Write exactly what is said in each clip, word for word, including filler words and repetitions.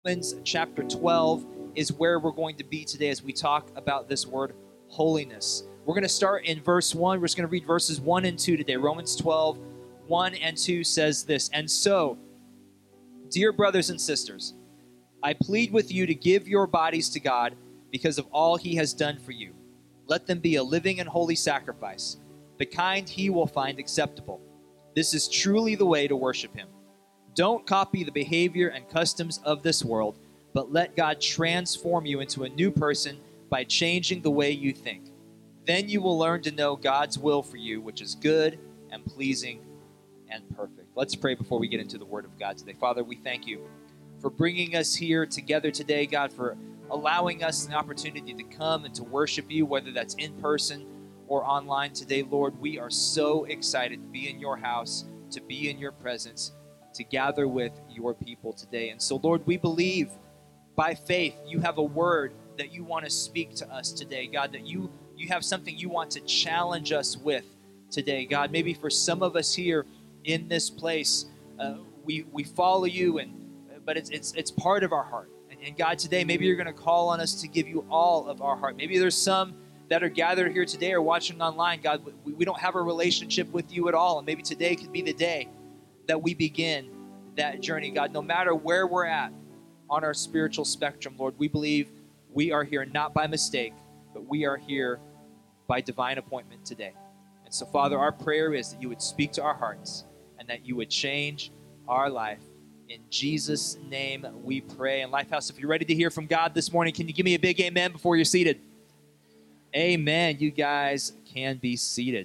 Romans chapter twelve is where we're going to be today as we talk about this word holiness. We're going to start in verse one. We're just going to read verses one and two today. Romans twelve, one and two says this, "And so, dear brothers and sisters, I plead with you to give your bodies to God because of all he has done for you. Let them be a living and holy sacrifice, the kind he will find acceptable. This is truly the way to worship him. Don't copy the behavior and customs of this world, but let God transform you into a new person by changing the way you think. Then you will learn to know God's will for you, which is good and pleasing and perfect." Let's pray before we get into the word of God today. Father, we thank you for bringing us here together today, God, for allowing us an opportunity to come and to worship you, whether that's in person or online today. Lord, we are so excited to be in your house, to be in your presence, to gather with your people today. And so, Lord, we believe by faith you have a word that you want to speak to us today, God, that you, you have something you want to challenge us with today, God. Maybe for some of us here in this place, uh, we, we follow you, and but it's, it's, it's part of our heart. And, and God, today, maybe you're going to call on us to give you all of our heart. Maybe there's some that are gathered here today or watching online, God, we, we don't have a relationship with you at all. And maybe today could be the day that we begin that journey, God. No matter where we're at on our spiritual spectrum, Lord, we believe we are here not by mistake, but we are here by divine appointment today. And so, Father, our prayer is that you would speak to our hearts and that you would change our life. In Jesus' name we pray. And Lifehouse, if you're ready to hear from God this morning, can you give me a big amen before you're seated? Amen. You guys can be seated.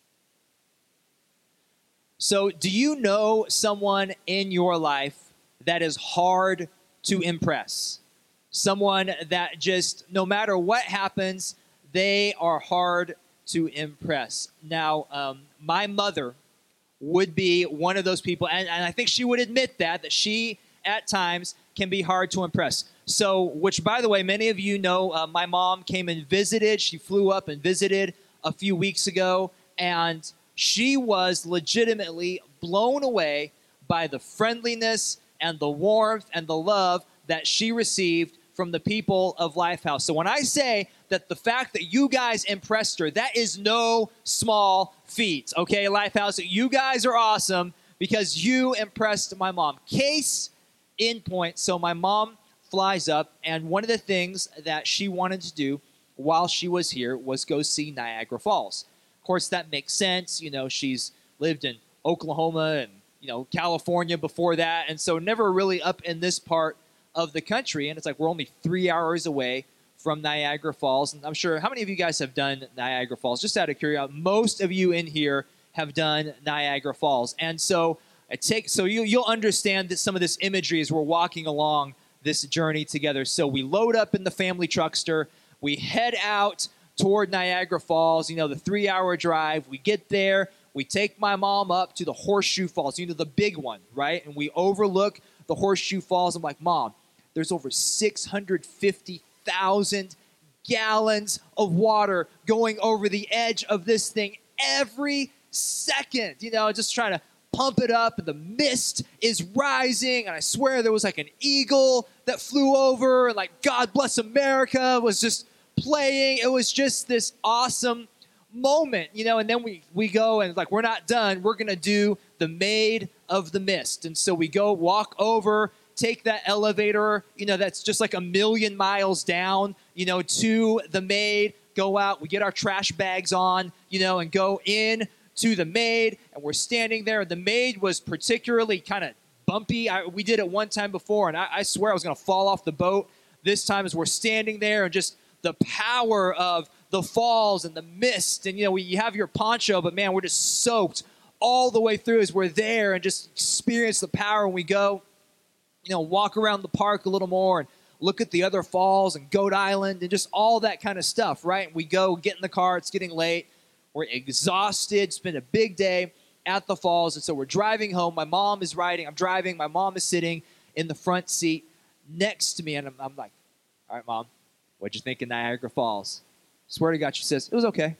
So, do you know someone in your life that is hard to impress? Someone that just, no matter what happens, they are hard to impress. Now, um, my mother would be one of those people, and, and I think she would admit that, that she, at times, can be hard to impress. So, which, by the way, many of you know, uh, my mom came and visited. She flew up and visited a few weeks ago, and she was legitimately blown away by the friendliness and the warmth and the love that she received from the people of Lifehouse. So when I say that the fact that you guys impressed her, that is no small feat, okay, Lifehouse? You guys are awesome because you impressed my mom. Case in point, so my mom flies up, and one of the things that she wanted to do while she was here was go see Niagara Falls. Of course, that makes sense. You know, she's lived in Oklahoma and, you know, California before that, and so never really up in this part of the country. And it's like we're only three hours away from Niagara Falls. And I'm sure, how many of you guys have done Niagara Falls? Just out of curiosity, most of you in here have done Niagara Falls. And so I take, so you, you'll understand that some of this imagery as we're walking along this journey together. So we load up in the family truckster, we head out toward Niagara Falls, you know, the three-hour drive. We get there, we take my mom up to the Horseshoe Falls, you know, the big one, right? And we overlook the Horseshoe Falls. I'm like, Mom, there's over six hundred fifty thousand gallons of water going over the edge of this thing every second, you know, just trying to pump it up, and the mist is rising, and I swear there was like an eagle that flew over, and like God Bless America was just playing. It was just this awesome moment, you know, and then we, we go and like, we're not done. We're going to do the Maid of the Mist. And so we go walk over, take that elevator, you know, that's just like a million miles down, you know, to the Maid, go out, we get our trash bags on, you know, and go in to the Maid, and we're standing there. The Maid was particularly kind of bumpy. I, we did it one time before, and I, I swear I was going to fall off the boat. This time as we're standing there, and just the power of the falls and the mist, and, you know, we, you have your poncho, but, man, we're just soaked all the way through as we're there and just experience the power. And we go, you know, walk around the park a little more and look at the other falls and Goat Island and just all that kind of stuff, right? We go, get in the car, it's getting late. We're exhausted. It's been a big day at the falls. And so we're driving home. My mom is riding. I'm driving. My mom is sitting in the front seat next to me. And I'm, I'm like, all right, Mom, what'd you think of Niagara Falls? Swear to God, she says, it was okay.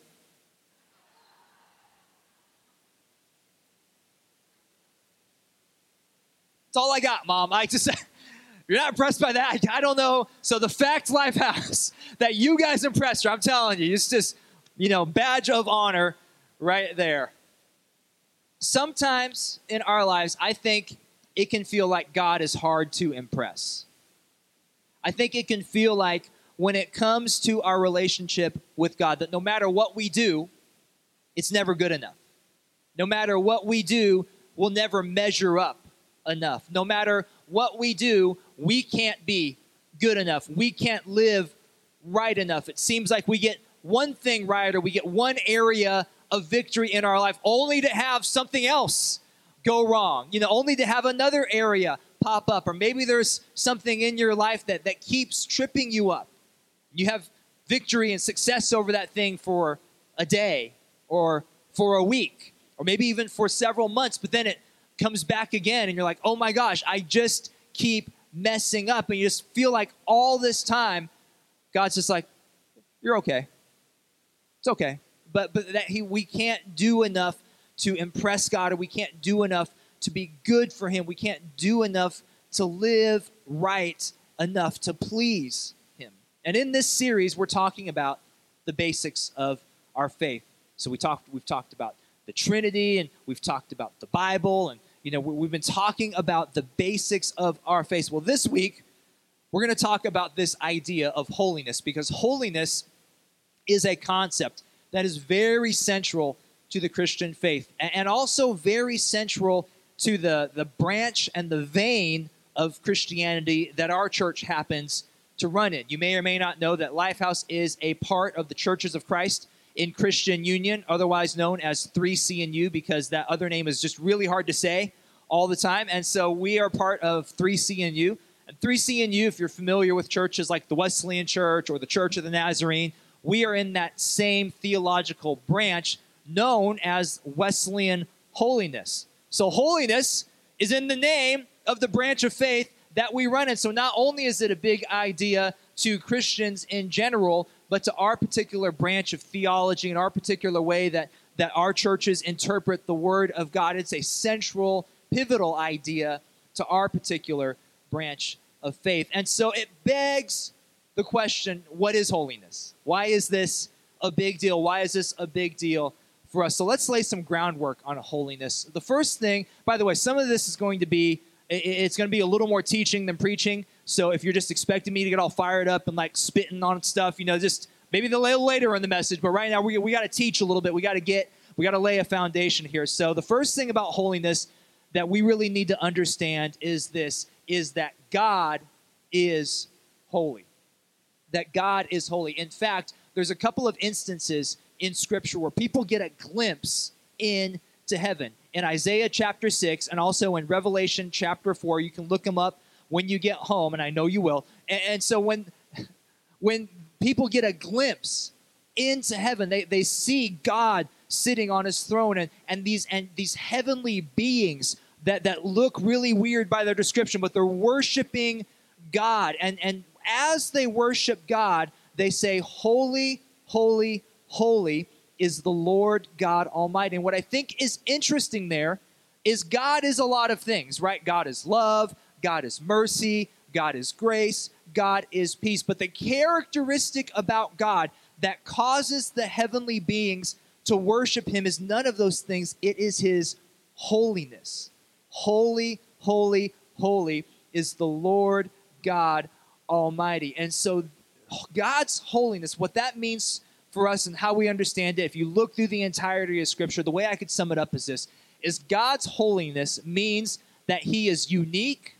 That's all I got, Mom. I just, You're not impressed by that? I don't know. So the Fact Life House, that you guys impressed her, I'm telling you, it's just, you know, badge of honor right there. Sometimes in our lives, I think it can feel like God is hard to impress. I think it can feel like when it comes to our relationship with God, that no matter what we do, it's never good enough. No matter what we do, we'll never measure up enough. No matter what we do, we can't be good enough. We can't live right enough. It seems like we get one thing right, or we get one area of victory in our life, only to have something else go wrong. You know, only to have another area pop up. Or maybe there's something in your life that, that keeps tripping you up. You have victory and success over that thing for a day, or for a week, or maybe even for several months, but then it comes back again and you're like, oh my gosh, I just keep messing up. And you just feel like all this time, God's just like, you're okay. It's okay. But but that he we can't do enough to impress God, or we can't do enough to be good for him. We can't do enough to live right enough to please him. And in this series, we're talking about the basics of our faith. So we talked we've talked about the Trinity, and we've talked about the Bible, and you know we've been talking about the basics of our faith. Well, this week we're going to talk about this idea of holiness, because holiness is a concept that is very central to the Christian faith, and also very central to the, the branch and the vein of Christianity that our church happens to run in. You may or may not know that Lifehouse is a part of the Churches of Christ in Christian Union, otherwise known as three C N U, because that other name is just really hard to say all the time. And so we are part of three C N U. And three C N U, if you're familiar with churches like the Wesleyan Church or the Church of the Nazarene, we are in that same theological branch known as Wesleyan holiness. So holiness is in the name of the branch of faith that we run in. So not only is it a big idea to Christians in general, but to our particular branch of theology and our particular way that, that our churches interpret the Word of God. It's a central, pivotal idea to our particular branch of faith. And so it begs the question, what is holiness? Why is this a big deal? Why is this a big deal for us? So let's lay some groundwork on holiness. The first thing, by the way, some of this is going to be, it's going to be a little more teaching than preaching. So if you're just expecting me to get all fired up and like spitting on stuff, you know, just maybe a little later in the message. But right now we, we got to teach a little bit. We got to get, we got to lay a foundation here. So the first thing about holiness that we really need to understand is this, is that God is holy. That God is holy. In fact, there's a couple of instances in Scripture where people get a glimpse into heaven. In Isaiah chapter six, and also in Revelation chapter four, you can look them up when you get home, and I know you will. And, and so when, when people get a glimpse into heaven, they, they see God sitting on his throne, and, and these and these heavenly beings that, that look really weird by their description, but they're worshiping God. And, and as they worship God, they say, holy, holy, holy is the Lord God Almighty. And what I think is interesting there is God is a lot of things, right? God is love, God is mercy, God is grace, God is peace. But the characteristic about God that causes the heavenly beings to worship him is none of those things. It is his holiness. Holy, holy, holy is the Lord God Almighty. And so God's holiness, what that means for us and how we understand it, if you look through the entirety of Scripture, the way I could sum it up is this, is God's holiness means that he is unique,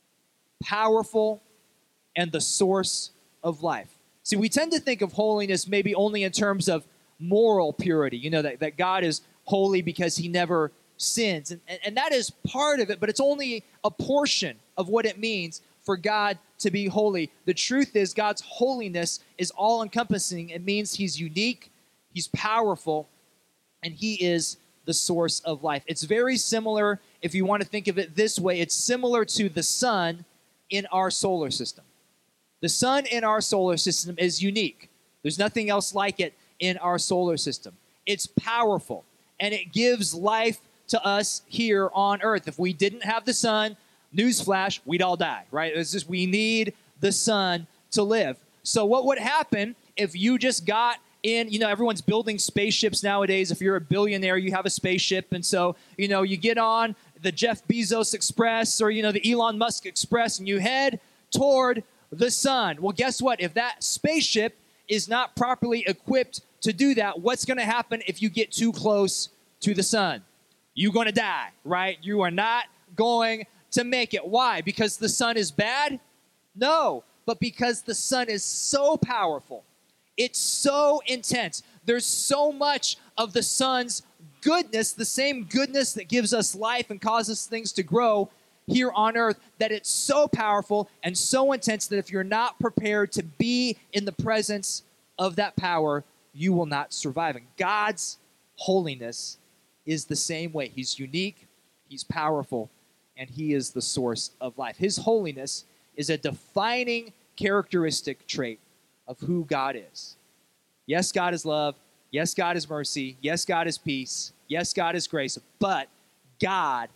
powerful, and the source of life. See, we tend to think of holiness maybe only in terms of moral purity, you know, that, that God is holy because he never sins. And, and, and that is part of it, but it's only a portion of what it means for God to be holy. The truth is God's holiness is all-encompassing. It means he's unique, he's powerful, and he is the source of life. It's very similar, if you want to think of it this way, it's similar to the sun in our solar system. The sun in our solar system is unique. There's nothing else like it in our solar system. It's powerful, and it gives life to us here on earth. If we didn't have the sun, newsflash, we'd all die, right? It's just we need the sun to live. So what would happen if you just got in, you know, everyone's building spaceships nowadays. If you're a billionaire, you have a spaceship. And so, you know, you get on the Jeff Bezos Express or, you know, the Elon Musk Express and you head toward the sun. Well, guess what? If that spaceship is not properly equipped to do that, what's going to happen if you get too close to the sun? You're going to die, right? You are not going to make it. Why? Because the sun is bad? No, but because the sun is so powerful. It's so intense. There's so much of the sun's goodness, the same goodness that gives us life and causes things to grow here on earth, that it's so powerful and so intense that if you're not prepared to be in the presence of that power, you will not survive. And God's holiness is the same way. He's unique, he's powerful, and he is the source of life. His holiness is a defining characteristic trait of who God is. Yes, God is love. Yes, God is mercy. Yes, God is peace. Yes, God is grace. But God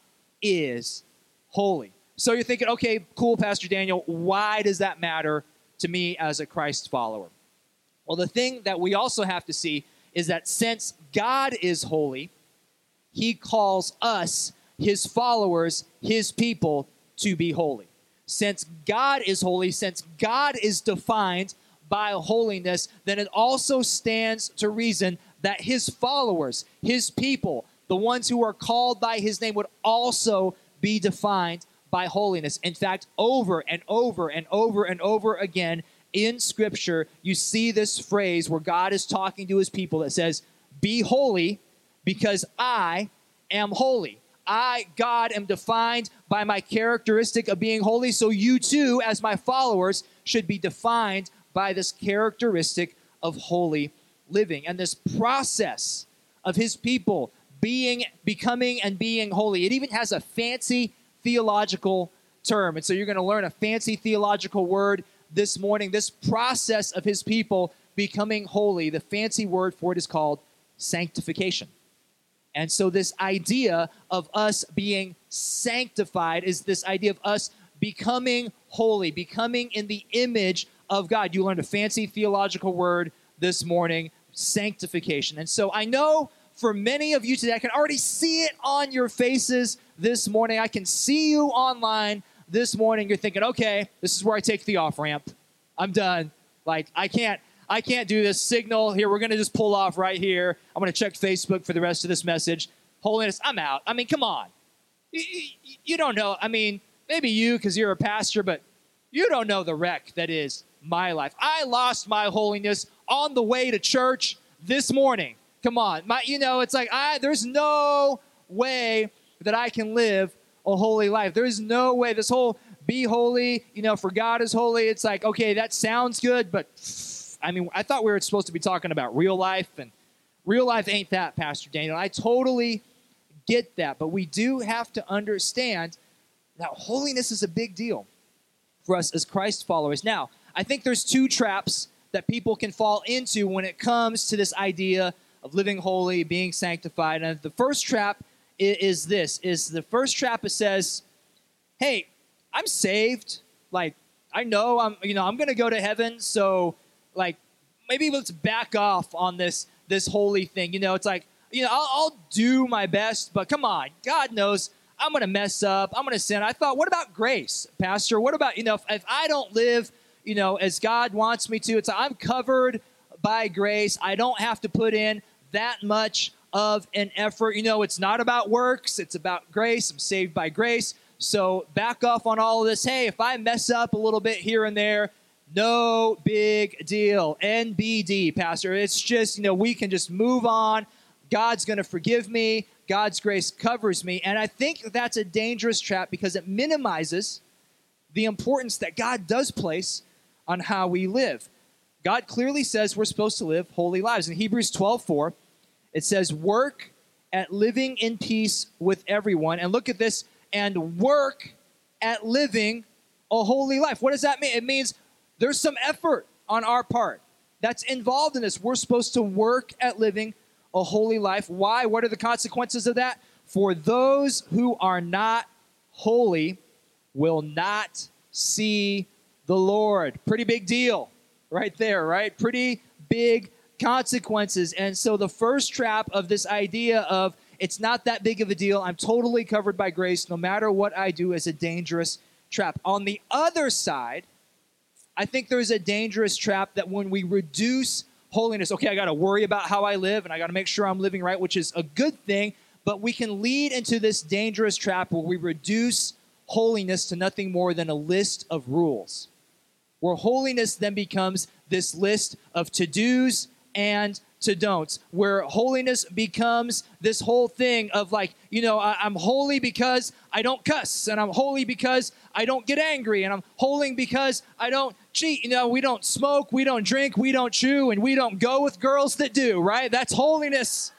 is holy. So you're thinking, okay, cool, Pastor Daniel, why does that matter to me as a Christ follower? Well, the thing that we also have to see is that since God is holy, he calls us, his followers, his people, to be holy. Since God is holy, since God is defined by holiness, then it also stands to reason that his followers, his people, the ones who are called by his name, would also be defined by holiness. In fact, over and over and over and over again in Scripture, you see this phrase where God is talking to his people that says, be holy because I am holy. I, God, am defined by my characteristic of being holy, so you too, as my followers, should be defined by this characteristic of holy living. And this process of his people being, becoming and being holy, it even has a fancy theological term. And so you're going to learn a fancy theological word this morning. This process of his people becoming holy, the fancy word for it is called sanctification. And so this idea of us being sanctified is this idea of us becoming holy, becoming in the image of God. You learned a fancy theological word this morning, sanctification. And so I know for many of you today, I can already see it on your faces this morning. I can see you online this morning. You're thinking, okay, this is where I take the off-ramp. I'm done. Like, I can't, I can't do this signal here. We're going to just pull off right here. I'm going to check Facebook for the rest of this message. Holiness, I'm out. I mean, come on. You, you, you don't know. I mean, maybe you because you're a pastor, but you don't know the wreck that is my life. I lost my holiness on the way to church this morning. Come on. My, you know, it's like, I, there's no way that I can live a holy life. There's no way. This whole be holy, you know, for God is holy. It's like, okay, that sounds good, but I mean, I thought we were supposed to be talking about real life, and real life ain't that, Pastor Daniel. I totally get that, but we do have to understand that holiness is a big deal for us as Christ followers. Now, I think there's two traps that people can fall into when it comes to this idea of living holy, being sanctified. And the first trap is, is this, is the first trap it says, hey, I'm saved. Like, I know I'm, you know, I'm going to go to heaven. So like, maybe let's back off on this, this holy thing. You know, it's like, you know, I'll, I'll do my best, but come on, God knows I'm going to mess up. I'm going to sin. I thought, what about grace, Pastor? What about, you know, if, if I don't live, you know, as God wants me to, it's I'm covered by grace. I don't have to put in that much of an effort. You know, it's not about works. It's about grace. I'm saved by grace. So back off on all of this. Hey, if I mess up a little bit here and there, no big deal. N B D, Pastor. It's just, you know, we can just move on. God's going to forgive me. God's grace covers me. And I think that's a dangerous trap because it minimizes the importance that God does place on how we live. God clearly says we're supposed to live holy lives. In Hebrews twelve four, it says, work at living in peace with everyone. And look at this, and work at living a holy life. What does that mean? It means there's some effort on our part that's involved in this. We're supposed to work at living a holy life. Why? What are the consequences of that? For those who are not holy will not see the Lord. Pretty big deal right there, right? Pretty big consequences. And so the first trap of this idea of it's not that big of a deal, I'm totally covered by grace no matter what I do, is a dangerous trap. On the other side, I think there's a dangerous trap that when we reduce holiness, okay, I got to worry about how I live and I got to make sure I'm living right, which is a good thing, but we can lead into this dangerous trap where we reduce holiness to nothing more than a list of rules, where holiness then becomes this list of to-dos and to-don'ts, where holiness becomes this whole thing of like, you know, I, I'm holy because I don't cuss, and I'm holy because I don't get angry, and I'm holy because I don't cheat. You know, we don't smoke, we don't drink, we don't chew, and we don't go with girls that do, right? That's holiness.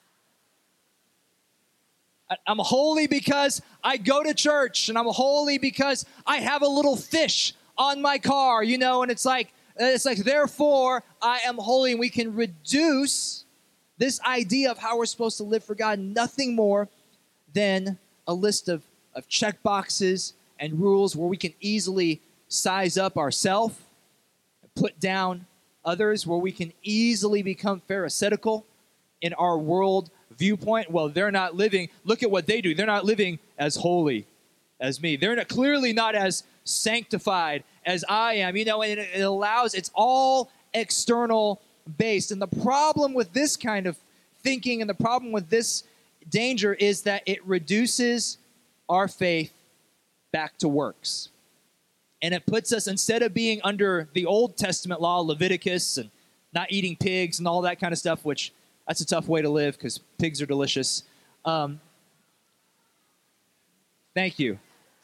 I, I'm holy because I go to church, and I'm holy because I have a little fish on my car, you know, and it's like, it's like, therefore, I am holy. And we can reduce this idea of how we're supposed to live for God, nothing more than a list of, of check boxes and rules where we can easily size up ourselves, put down others, where we can easily become pharisaical in our world viewpoint. Well, they're not living, look at what they do. They're not living as holy as me. They're not, clearly not as sanctified as I am, you know, and it, it allows, it's all external based. And the problem with this kind of thinking and the problem with this danger is that it reduces our faith back to works. And it puts us, instead of being under the Old Testament law, Leviticus, and not eating pigs and all that kind of stuff, which that's a tough way to live because pigs are delicious. Um, thank you.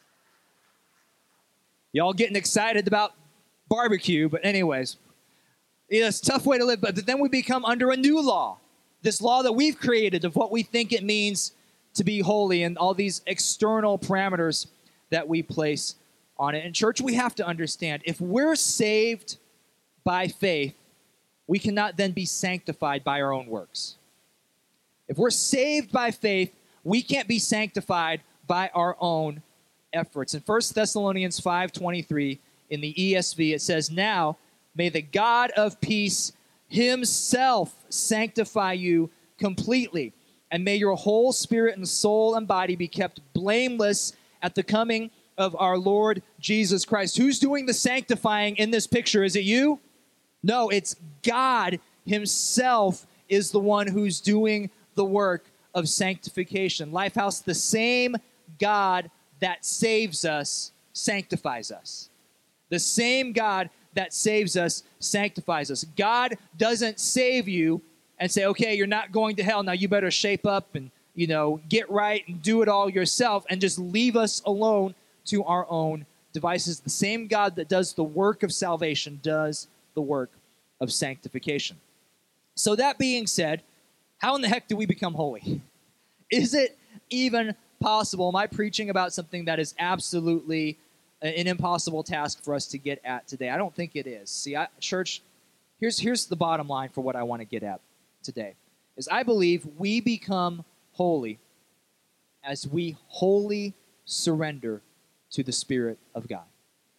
Y'all getting excited about barbecue, but anyways, yeah, it's a tough way to live, but then we become under a new law, this law that we've created of what we think it means to be holy and all these external parameters that we place on it. In church, we have to understand, if we're saved by faith, we cannot then be sanctified by our own works. If we're saved by faith, we can't be sanctified by our own efforts. In First Thessalonians five twenty-three in the E S V, it says, "Now may the God of peace himself sanctify you completely, and may your whole spirit and soul and body be kept blameless at the coming of our Lord Jesus Christ." Who's doing the sanctifying in this picture? Is it you? No, it's God himself is the one who's doing the work of sanctification. Lifehouse, the same God that saves us sanctifies us. The same God that saves us sanctifies us. God doesn't save you and say, okay, you're not going to hell, now you better shape up and, you know, get right and do it all yourself and just leave us alone to our own devices. The same God that does the work of salvation does the work of sanctification. So that being said, how in the heck do we become holy? Is it even possible? Am I preaching about something that is absolutely an impossible task for us to get at today? I don't think it is. See, I, church, here's, here's the bottom line for what I want to get at today, is I believe we become holy as we wholly surrender to the Spirit of God.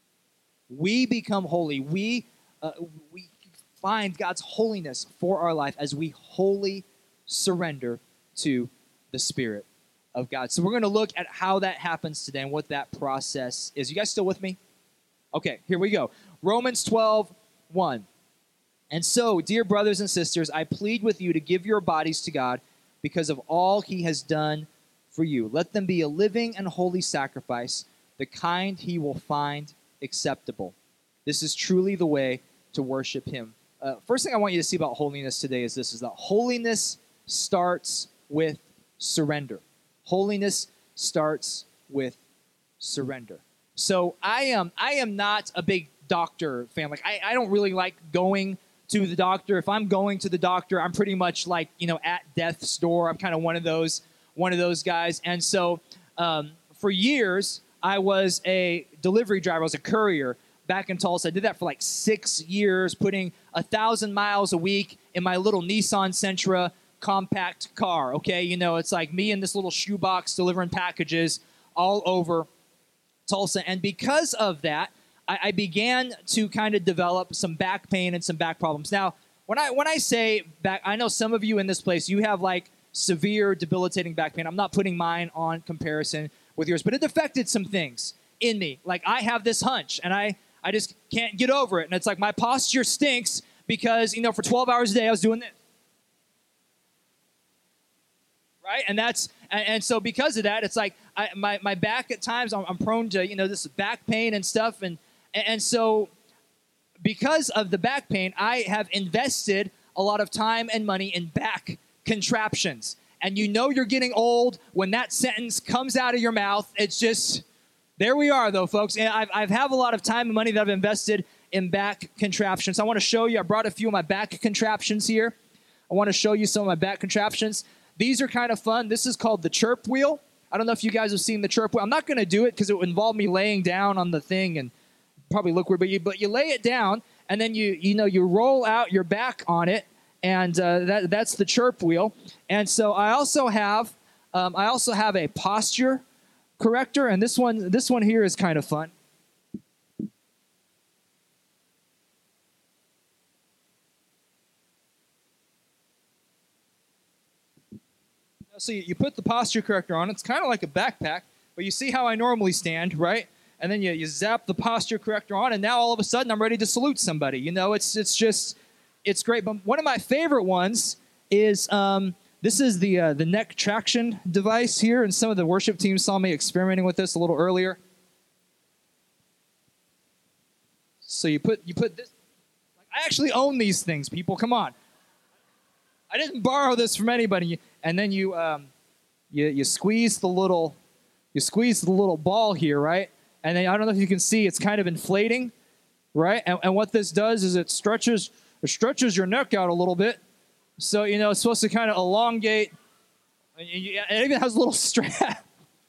We become holy. We, uh, we find God's holiness for our life as we wholly surrender to the Spirit of God. So we're going to look at how that happens today and what that process is. You guys still with me? Okay, here we go. Romans twelve, one. "And so, dear brothers and sisters, I plead with you to give your bodies to God because of all he has done for you. Let them be a living and holy sacrifice, the kind he will find acceptable. This is truly the way to worship him." Uh, first thing I want you to see about holiness today is this, is that holiness starts with surrender. Holiness starts with surrender. So I am I am not a big doctor fan. Like I, I don't really like going to the doctor. If I'm going to the doctor, I'm pretty much like, you know, at death's door. I'm kind of one of those one of those guys. And so um, for years, I was a delivery driver. I was a courier back in Tulsa. I did that for like six years, putting a thousand miles a week in my little Nissan Sentra compact car, okay? You know, it's like me in this little shoebox delivering packages all over Tulsa. And because of that, I, I began to kind of develop some back pain and some back problems. Now, when I when I say back, I know some of you in this place, you have like severe, debilitating back pain. I'm not putting mine on comparison with yours, but it affected some things in me. Like I have this hunch, and I, I just can't get over it. And it's like my posture stinks because, you know, for twelve hours a day, I was doing this. Right? And that's, and, and so because of that, it's like I, my, my back at times, I'm, I'm prone to, you know, this back pain and stuff. And, and so because of the back pain, I have invested a lot of time and money in back contraptions. And you know you're getting old when that sentence comes out of your mouth. It's just, there we are though, folks. And I've, I've have a lot of time and money that I've invested in back contraptions. I want to show you, I brought a few of my back contraptions here. I want to show you some of my back contraptions. These are kind of fun. This is called the chirp wheel. I don't know if you guys have seen the chirp wheel. I'm not going to do it because it would involve me laying down on the thing and probably look weird, but you, but you lay it down and then you, you know, you roll out your back on it. And uh, that, that's the chirp wheel. And so I also have, um, I also have a posture corrector. And this one, this one here is kind of fun. So you, you put the posture corrector on. It's kind of like a backpack, but you see how I normally stand, right? And then you, you zap the posture corrector on, and now all of a sudden I'm ready to salute somebody. You know, it's it's just, it's great. But one of my favorite ones is, um, this is the uh, the neck traction device here, and some of the worship teams saw me experimenting with this a little earlier. So you put you put this, like, I actually own these things, people, come on. I didn't borrow this from anybody. And then you, um, you you squeeze the little, you squeeze the little ball here, right? And then I don't know if you can see, it's kind of inflating, right? And, and what this does is it stretches, it stretches your neck out a little bit. So, you know, it's supposed to kind of elongate. It even has a little strap.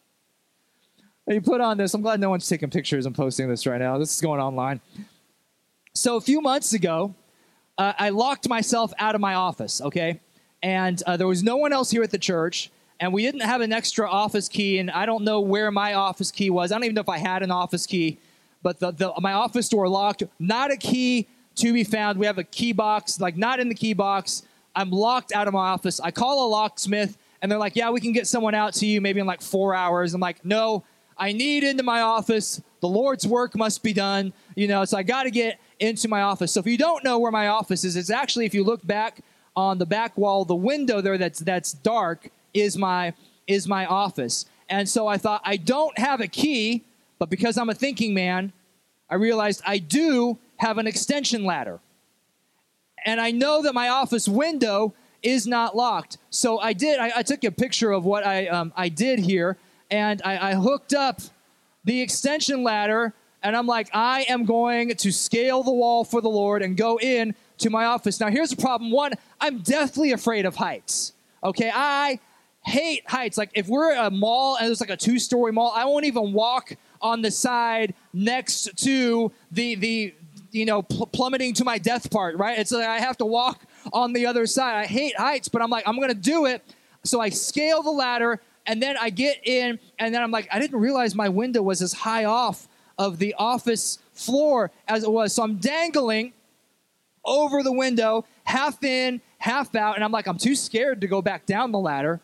You put on this. I'm glad no one's taking pictures and posting this right now. This is going online. So a few months ago, uh, I locked myself out of my office, okay? And uh, there was no one else here at the church, and we didn't have an extra office key, and I don't know where my office key was. I don't even know if I had an office key, but the, the, my office door locked. Not a key to be found. We have a key box, like not in the key box. I'm locked out of my office. I call a locksmith, and they're like, yeah, we can get someone out to you maybe in like four hours. I'm like, no, I need into my office. The Lord's work must be done. You know, so I got to get into my office. So if you don't know where my office is, it's actually, if you look back on the back wall, the window there that's that's dark is my is my office. And so I thought, I don't have a key, but because I'm a thinking man, I realized I do have an extension ladder. And I know that my office window is not locked. So I did, I, I took a picture of what I um, I did here, and I, I hooked up the extension ladder, and I'm like, I am going to scale the wall for the Lord and go in to my office. Now, here's the problem. One, I'm deathly afraid of heights. Okay, I hate heights. Like, if we're at a mall and there's like a two-story mall, I won't even walk on the side next to the the you know pl- plummeting to my death part. Right? It's like I have to walk on the other side. I hate heights, but I'm like, I'm gonna do it. So I scale the ladder, and then I get in, and then I'm like, I didn't realize my window was as high off of the office floor as it was. So I'm dangling over the window, half in, half out, and I'm like, I'm too scared to go back down the ladder.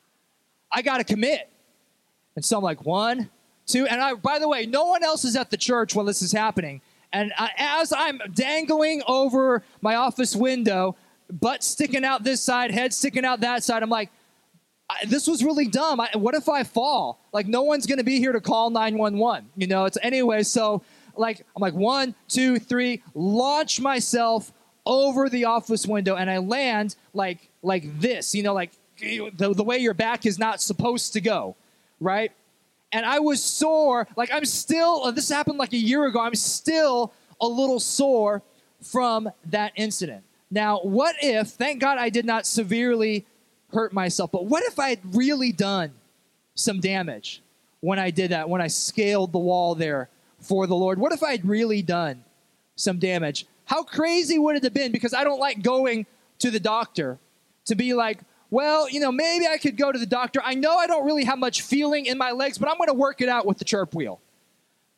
I got to commit. And so I'm like, one, two, and I, by the way, no one else is at the church while this is happening. And I, as I'm dangling over my office window, butt sticking out this side, head sticking out that side, I'm like, I, this was really dumb. I, what if I fall? Like, no one's going to be here to call nine one one. You know, it's anyway, so like, I'm like, one, two, three, launch myself over the office window, and I land like like this, you know, like the, the way your back is not supposed to go, right? And I was sore. Like, I'm still, this happened like a year ago. I'm still a little sore from that incident. Now, what if, thank God I did not severely hurt myself, but what if I had really done some damage when I did that, when I scaled the wall there for the Lord? What if I had really done some damage? How crazy would it have been? Because I don't like going to the doctor to be like, well, you know, maybe I could go to the doctor. I know I don't really have much feeling in my legs, but I'm going to work it out with the chirp wheel.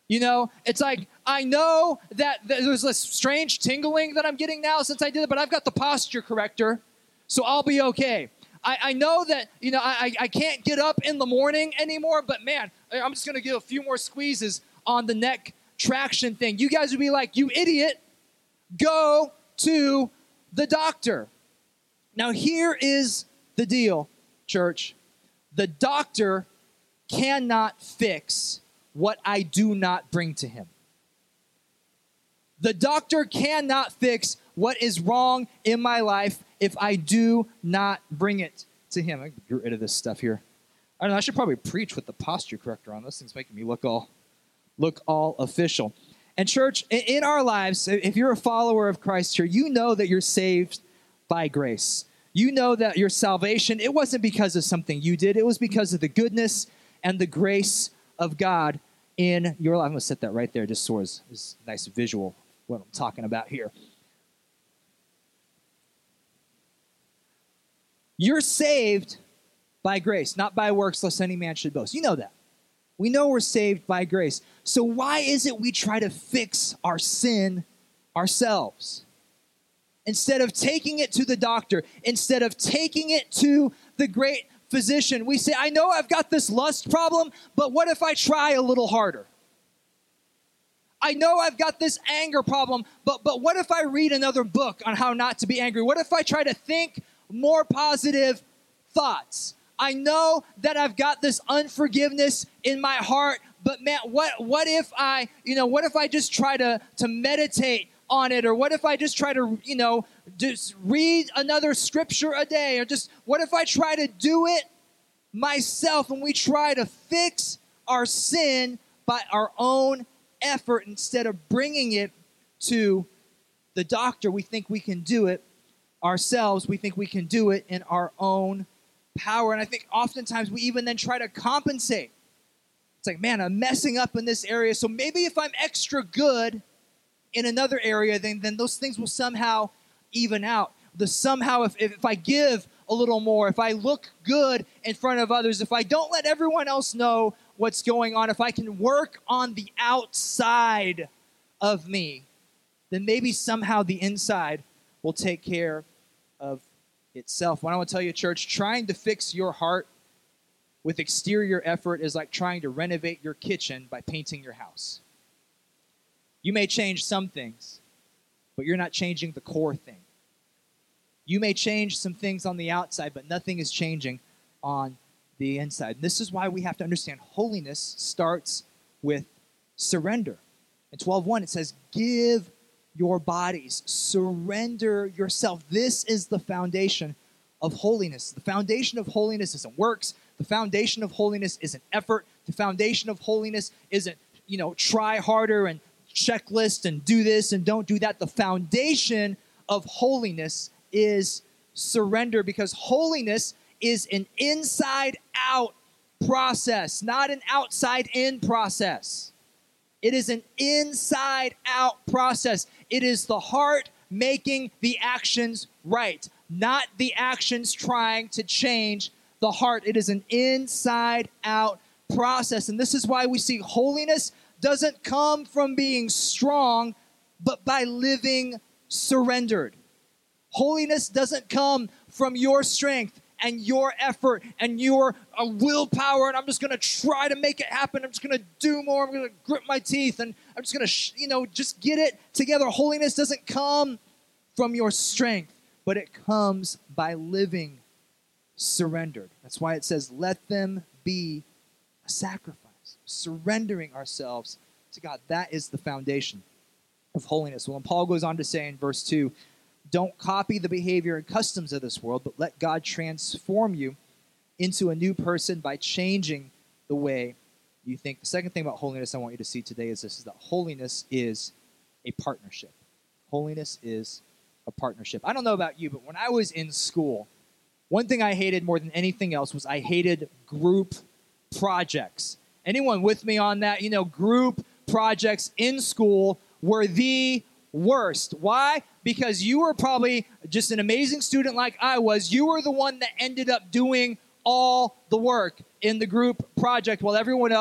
You know, it's like, I know that there's this strange tingling that I'm getting now since I did it, but I've got the posture corrector, so I'll be okay. I, I know that, you know, I, I can't get up in the morning anymore, but man, I'm just going to give a few more squeezes on the neck traction thing. You guys would be like, you idiot, go to the doctor. Now, here is the deal, church. The doctor cannot fix what I do not bring to him. The doctor cannot fix what is wrong in my life if I do not bring it to him. I can get rid of this stuff here. I don't know, I should probably preach with the posture corrector on. This thing's making me look all, look all official. And church, in our lives, if you're a follower of Christ here, you know that you're saved by grace. You know that your salvation, it wasn't because of something you did. It was because of the goodness and the grace of God in your life. I'm going to set that right there just so it's this nice visual what I'm talking about here. You're saved by grace, not by works, lest any man should boast. You know that. We know we're saved by grace. So why is it we try to fix our sin ourselves? Instead of taking it to the doctor, instead of taking it to the great physician, we say, I know I've got this lust problem, but what if I try a little harder? I know I've got this anger problem, but, but what if I read another book on how not to be angry? What if I try to think more positive thoughts? I know that I've got this unforgiveness in my heart, but man, what, what if I, you know, what if I just try to, to meditate on it? Or what if I just try to, you know, just read another scripture a day? Or just, what if I try to do it myself and we try to fix our sin by our own effort instead of bringing it to the doctor? We think we can do it ourselves. We think we can do it in our own power. And I think oftentimes we even then try to compensate. It's like, man, I'm messing up in this area, so maybe if I'm extra good in another area, then, then those things will somehow even out. The somehow, if, if I give a little more, if I look good in front of others, if I don't let everyone else know what's going on, if I can work on the outside of me, then maybe somehow the inside will take care of itself. When I want to tell you, church, trying to fix your heart with exterior effort is like trying to renovate your kitchen by painting your house. You may change some things, but you're not changing the core thing. You may change some things on the outside, but nothing is changing on the inside. And this is why we have to understand holiness starts with surrender. In twelve one, it says, give your bodies, surrender yourself. This is the foundation of holiness. The foundation of holiness isn't works. The foundation of holiness isn't effort. The foundation of holiness isn't, you know, try harder and checklist and do this and don't do that. The foundation of holiness is surrender, because holiness is an inside-out process, not an outside-in process. It is an inside-out process. It is the heart making the actions right, not the actions trying to change the heart. It is an inside-out process. And this is why we see holiness doesn't come from being strong, but by living surrendered. Holiness doesn't come from your strength and your effort and your uh, willpower, and I'm just going to try to make it happen. I'm just going to do more. I'm going to grit my teeth, and I'm just going to, sh- you know, just get it together. Holiness doesn't come from your strength, but it comes by living surrendered. That's why it says, let them be a sacrifice. Surrendering ourselves to God. That is the foundation of holiness. Well, and Paul goes on to say in verse two, don't copy the behavior and customs of this world, but let God transform you into a new person by changing the way you think. The second thing about holiness I want you to see today is this, is that holiness is a partnership. Holiness is a partnership. I don't know about you, but when I was in school, one thing I hated more than anything else was I hated group projects. Anyone with me on that? You know, group projects in school were the worst. Why? Because you were probably just an amazing student like I was. You were the one that ended up doing all the work in the group project while everyone else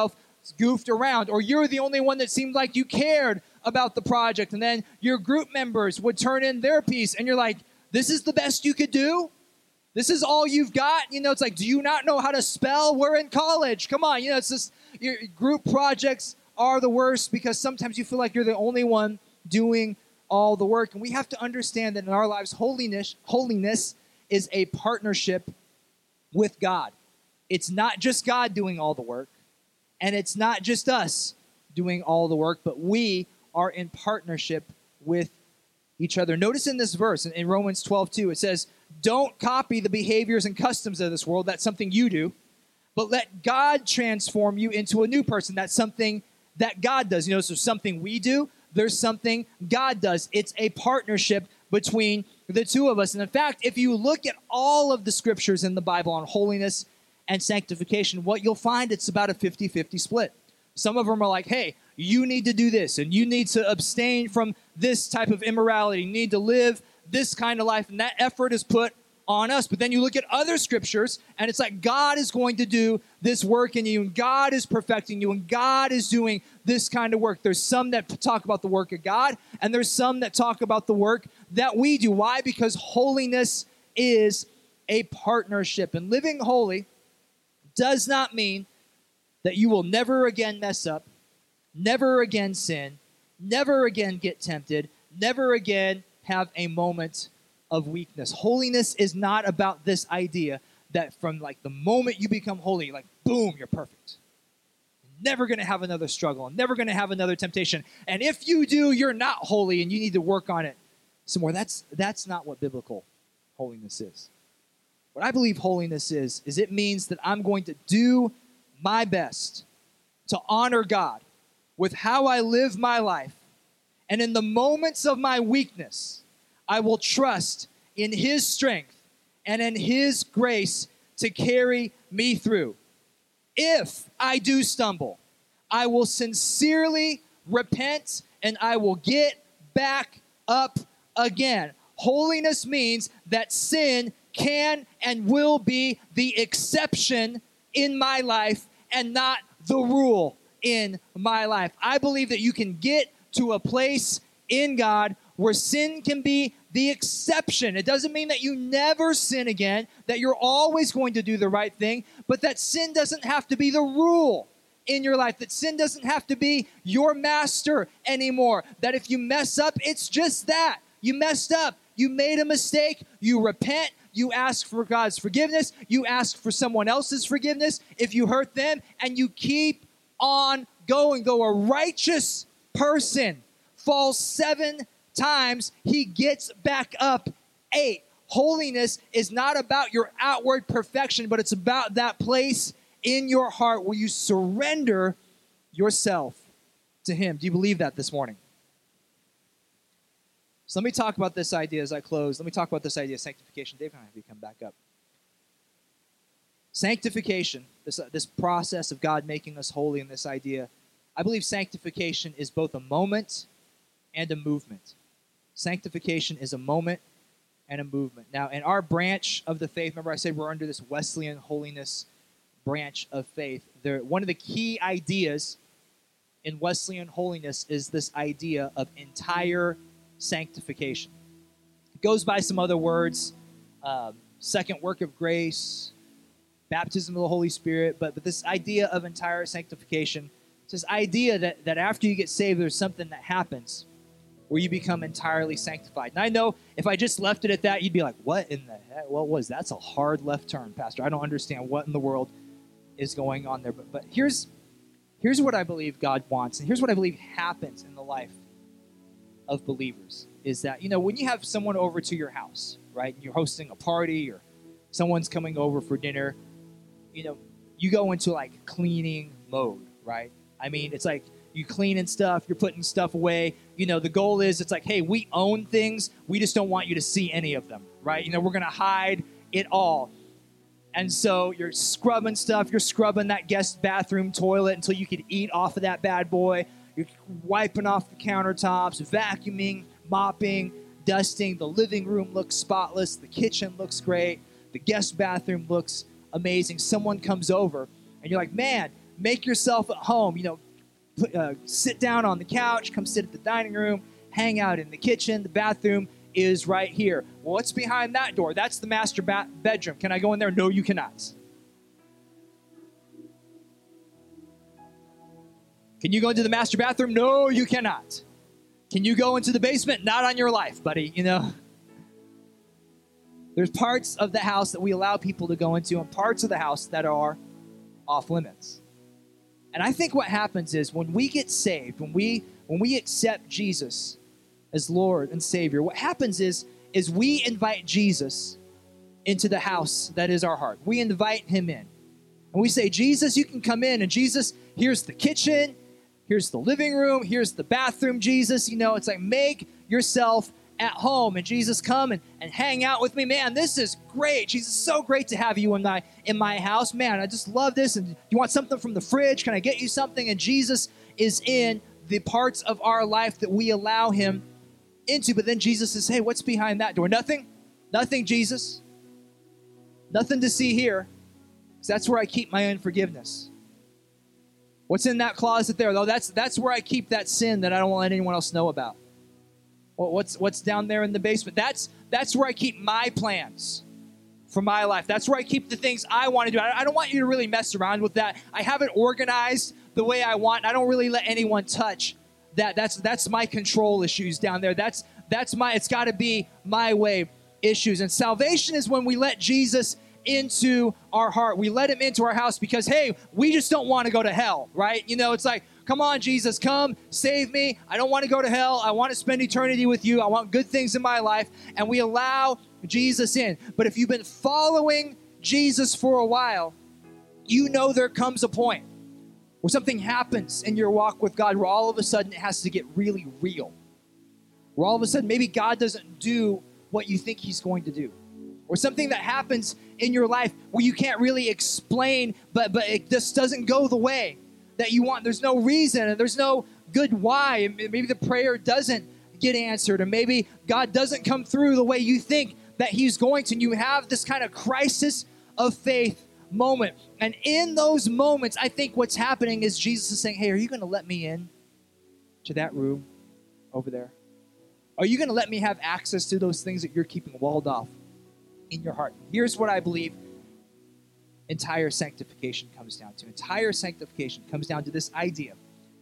goofed around, or you're the only one that seemed like you cared about the project, and then your group members would turn in their piece, and you're like, this is the best you could do? This is all you've got? You know, it's like, do you not know how to spell? We're in college. Come on. You know, it's just, your group projects are the worst because sometimes you feel like you're the only one doing all the work. And we have to understand that in our lives, holiness, holiness is a partnership with God. It's not just God doing all the work, and it's not just us doing all the work, but we are in partnership with each other. Notice in this verse, in Romans twelve two, it says, don't copy the behaviors and customs of this world. That's something you do. But let God transform you into a new person. That's something that God does. You know, so something we do, there's something God does. It's a partnership between the two of us. And in fact, if you look at all of the scriptures in the Bible on holiness and sanctification, what you'll find, it's about a fifty-fifty split. Some of them are like, hey, you need to do this, and you need to abstain from this type of immorality. You need to live this kind of life, and that effort is put on us. But then you look at other scriptures, and it's like God is going to do this work in you, and God is perfecting you, and God is doing this kind of work. There's some that talk about the work of God, and there's some that talk about the work that we do. Why? Because holiness is a partnership, and living holy does not mean that you will never again mess up, never again sin, never again get tempted, never again have a moment of weakness. Holiness is not about this idea that from like the moment you become holy, like boom, you're perfect. Never going to have another struggle, never going to have another temptation. And if you do, you're not holy and you need to work on it some more. That's, that's not what biblical holiness is. What I believe holiness is, is it means that I'm going to do my best to honor God with how I live my life. And in the moments of my weakness, I will trust in His strength and in His grace to carry me through. If I do stumble, I will sincerely repent and I will get back up again. Holiness means that sin can and will be the exception in my life and not the rule in my life. I believe that you can get to a place in God where sin can be the exception. It doesn't mean that you never sin again, that you're always going to do the right thing, but that sin doesn't have to be the rule in your life, that sin doesn't have to be your master anymore, that if you mess up, it's just that. You messed up. You made a mistake. You repent. You ask for God's forgiveness. You ask for someone else's forgiveness if you hurt them, and you keep on going. Though a righteous person falls seven times, he gets back up eight. Holiness is not about your outward perfection, but it's about that place in your heart where you surrender yourself to Him. Do you believe that this morning? So let me talk about this idea as I close. Let me talk about this idea of sanctification. Dave, can I have you come back up? Sanctification, this, uh, this process of God making us holy, and this idea, I believe sanctification is both a moment and a movement. Sanctification is a moment and a movement. Now, in our branch of the faith, remember I said we're under this Wesleyan holiness branch of faith. There, one of the key ideas in Wesleyan holiness is this idea of entire sanctification. It goes by some other words, um, second work of grace, baptism of the Holy Spirit, but, but this idea of entire sanctification, it's this idea that, that after you get saved, there's something that happens where you become entirely sanctified. And I know if I just left it at that, you'd be like, what in the heck? What was that? That's a hard left turn, Pastor. I don't understand what in the world is going on there. But, but here's, here's what I believe God wants, and here's what I believe happens in the life of believers, is that, you know, when you have someone over to your house, right, and you're hosting a party or someone's coming over for dinner, you know, you go into like cleaning mode, right? I mean, it's like you cleaning stuff, you're putting stuff away. You know, the goal is it's like, hey, we own things. We just don't want you to see any of them, right? You know, we're going to hide it all. And so you're scrubbing stuff. You're scrubbing that guest bathroom toilet until you could eat off of that bad boy. You're wiping off the countertops, vacuuming, mopping, dusting. The living room looks spotless. The kitchen looks great. The guest bathroom looks amazing. Someone comes over, and you're like, man, make yourself at home. You know, put, uh, sit down on the couch, come sit at the dining room, hang out in the kitchen. The bathroom is right here. Well, what's behind that door? That's the master ba- bedroom. Can I go in there? No, you cannot. Can you go into the master bathroom? No, you cannot. Can you go into the basement? Not on your life, buddy, you know. There's parts of the house that we allow people to go into and parts of the house that are off limits. And I think what happens is when we get saved, when we when we accept Jesus as Lord and Savior, what happens is, is we invite Jesus into the house that is our heart. We invite him in. And we say, Jesus, you can come in. And Jesus, here's the kitchen. Here's the living room. Here's the bathroom, Jesus. You know, it's like, make yourself at home. And Jesus, come and, and hang out with me. Man, this is great. Jesus, so great to have you in my, in my house. Man, I just love this. And you want something from the fridge? Can I get you something? And Jesus is in the parts of our life that we allow him into. But then Jesus says, hey, what's behind that door? Nothing. Nothing, Jesus. Nothing to see here. Because that's where I keep my unforgiveness. What's in that closet there? Though that's that's where I keep that sin that I don't want to let anyone else know about. Well, what's what's down there in the basement? That's that's where I keep my plans for my life. That's where I keep the things I want to do. I, I don't want you to really mess around with that. I have it organized the way I want. I don't really let anyone touch that. That's that's my control issues down there. That's that's my. It's got to be my way issues. And salvation is when we let Jesus into our heart. We let him into our house because, hey, we just don't want to go to hell, right? You know, it's like, come on, Jesus, come, save me. I don't want to go to hell. I want to spend eternity with you. I want good things in my life. And we allow Jesus in. But if you've been following Jesus for a while, you know there comes a point where something happens in your walk with God where all of a sudden it has to get really real. Where all of a sudden maybe God doesn't do what you think he's going to do. Or something that happens in your life where you can't really explain, but but it just doesn't go the way that you want. There's no reason and there's no good why. And maybe the prayer doesn't get answered, or maybe God doesn't come through the way you think that he's going to. And you have this kind of crisis of faith moment. And in those moments, I think what's happening is Jesus is saying, hey, are you going to let me in to that room over there? Are you going to let me have access to those things that you're keeping walled off in your heart? Here's what I believe entire sanctification comes down to. Entire sanctification comes down to this idea.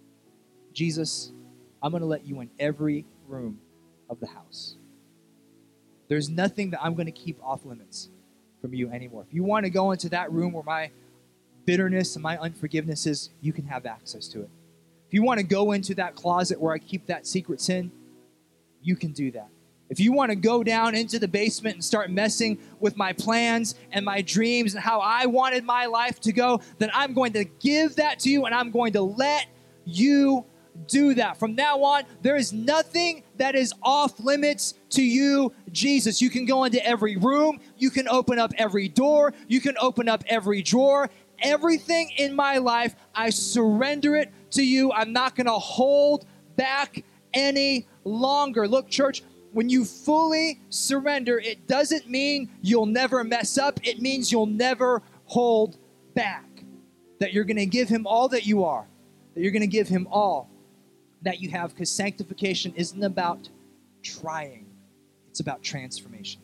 Jesus, I'm going to let you in every room of the house. There's nothing that I'm going to keep off limits from you anymore. If you want to go into that room where my bitterness and my unforgiveness is, you can have access to it. If you want to go into that closet where I keep that secret sin, you can do that. If you want to go down into the basement and start messing with my plans and my dreams and how I wanted my life to go, then I'm going to give that to you and I'm going to let you do that. From now on, there is nothing that is off limits to you, Jesus. You can go into every room. You can open up every door. You can open up every drawer. Everything in my life, I surrender it to you. I'm not going to hold back any longer. Look, church, when you fully surrender, it doesn't mean you'll never mess up. It means you'll never hold back. That you're going to give him all that you are. That you're going to give him all that you have, because sanctification isn't about trying. It's about transformation.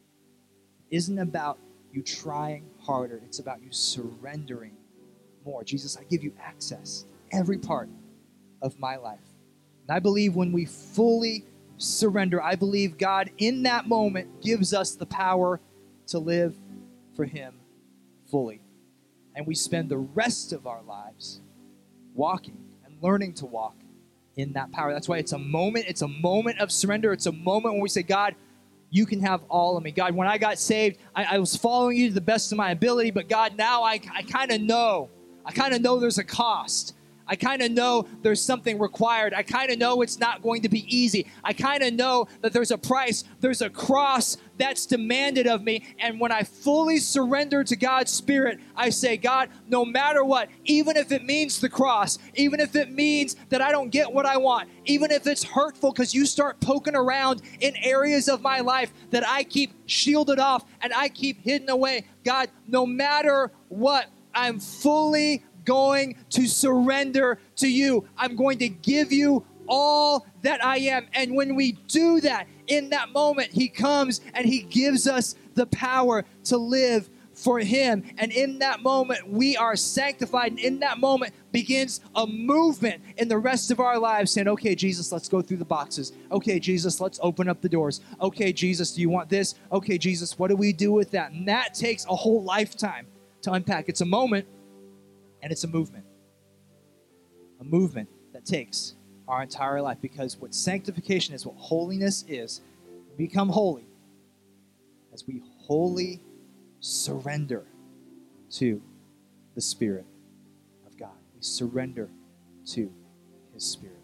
It isn't about you trying harder. It's about you surrendering more. Jesus, I give you access to every part of my life. And I believe when we fully surrender, I believe God in that moment gives us the power to live for him fully. And we spend the rest of our lives walking and learning to walk in that power. That's why it's a moment. It's a moment of surrender. It's a moment when we say, God, you can have all of me. God, when I got saved, I, I was following you to the best of my ability, but God, now I, I kind of know. I kind of know there's a cost. I kind of know there's something required. I kind of know it's not going to be easy. I kind of know that there's a price. There's a cross that's demanded of me. And when I fully surrender to God's Spirit, I say, God, no matter what, even if it means the cross, even if it means that I don't get what I want, even if it's hurtful because you start poking around in areas of my life that I keep shielded off and I keep hidden away, God, no matter what, I'm fully going to surrender to you. I'm going to give you all that I am. And when we do that, in that moment, he comes and he gives us the power to live for him. And in that moment, we are sanctified. And in that moment begins a movement in the rest of our lives saying, okay, Jesus, let's go through the boxes. Okay, Jesus, let's open up the doors. Okay, Jesus, do you want this? Okay, Jesus, what do we do with that? And that takes a whole lifetime to unpack. It's a moment and it's a movement. A movement that takes our entire life, because what sanctification is, what holiness is, we become holy as we wholly surrender to the Spirit of God. We surrender to his Spirit.